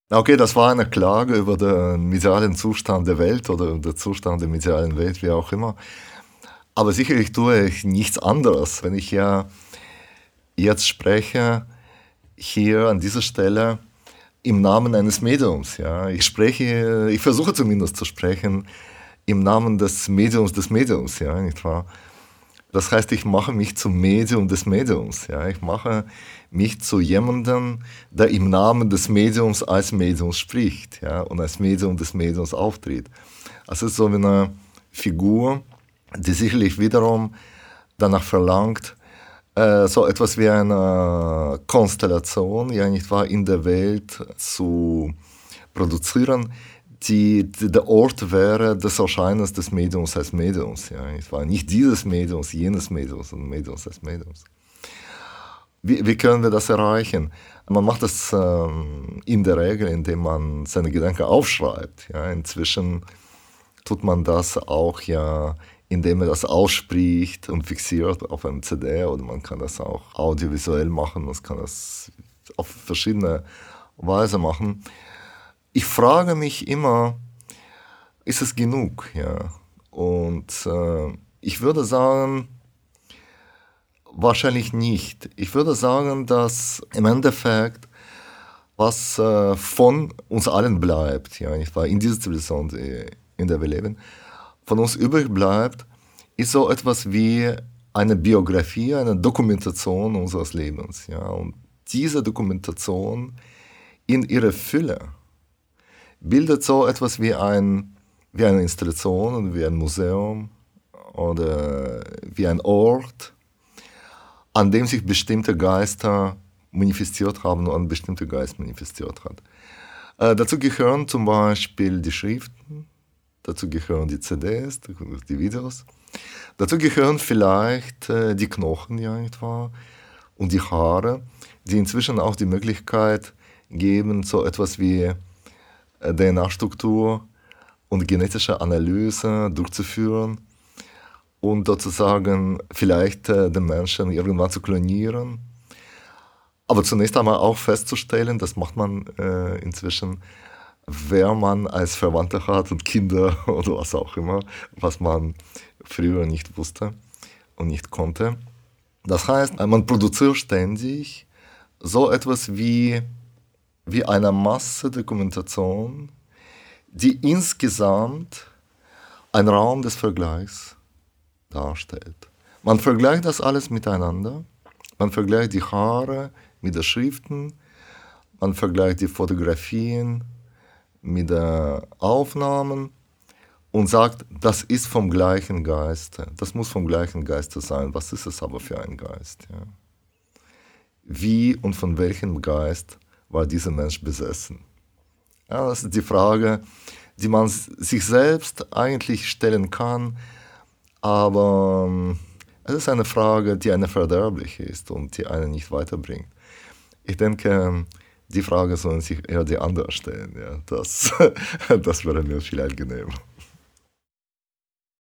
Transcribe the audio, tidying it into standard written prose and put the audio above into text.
Okay, das war eine Klage über den medialen Zustand der Welt oder den Zustand der medialen Welt, wie auch immer. Aber sicherlich tue ich nichts anderes. Wenn ich ja jetzt spreche, hier an dieser Stelle im Namen eines Mediums, ja. Ich versuche zumindest zu sprechen im Namen des Mediums, ja, nicht wahr? Das heißt, ich mache mich zum Medium des Mediums. Ja? Ich mache mich zu jemandem, der im Namen des Mediums als Medium spricht, ja? Und als Medium des Mediums auftritt. Also es ist so wie eine Figur, die sicherlich wiederum danach verlangt, so etwas wie eine Konstellation, ja nicht wahr, in der Welt zu produzieren, die der Ort wäre des Erscheinens des Mediums als Mediums. Ja. Es war nicht dieses Mediums, jenes Mediums, sondern Mediums als Mediums. Wie können wir das erreichen? Man macht das in der Regel, indem man seine Gedanken aufschreibt. Ja. Inzwischen tut man das auch ja, indem man das ausspricht und fixiert auf einem CD, oder man kann das auch audiovisuell machen, man kann das auf verschiedene Weise machen. Ich frage mich immer, ist es genug? Ja? Und ich würde sagen, wahrscheinlich nicht. Ich würde sagen, dass im Endeffekt, was von uns allen bleibt, ja, ich war in dieser Zivilisation, in der wir leben, von uns übrig bleibt, ist so etwas wie eine Biografie, eine Dokumentation unseres Lebens. Ja? Und diese Dokumentation in ihrer Fülle bildet so etwas wie eine Institution, wie ein Museum oder wie ein Ort, an dem sich bestimmte Geister manifestiert haben und ein bestimmter Geist manifestiert hat. Dazu gehören zum Beispiel die Schriften, dazu gehören die CDs, die Videos, dazu gehören vielleicht die Knochen, ja, nicht wahr? Und die Haare, die inzwischen auch die Möglichkeit geben, so etwas wie DNA-Struktur und genetische Analyse durchzuführen und sozusagen vielleicht den Menschen irgendwann zu klonieren. Aber zunächst einmal auch festzustellen, das macht man inzwischen, wer man als Verwandte hat und Kinder oder was auch immer, was man früher nicht wusste und nicht konnte. Das heißt, man produziert ständig so etwas wie eine Massedokumentation, die insgesamt einen Raum des Vergleichs darstellt. Man vergleicht das alles miteinander, man vergleicht die Haare mit den Schriften, man vergleicht die Fotografien mit den Aufnahmen und sagt, das ist vom gleichen Geiste, das muss vom gleichen Geiste sein. Was ist es aber für ein Geist? Ja? Wie und von welchem Geist war dieser Mensch besessen? Ja, das ist die Frage, die man sich selbst eigentlich stellen kann, aber es ist eine Frage, die eine verderbliche ist und die einen nicht weiterbringt. Ich denke, die Frage sollen sich eher die anderen stellen. Ja. Das wäre mir viel angenehmer.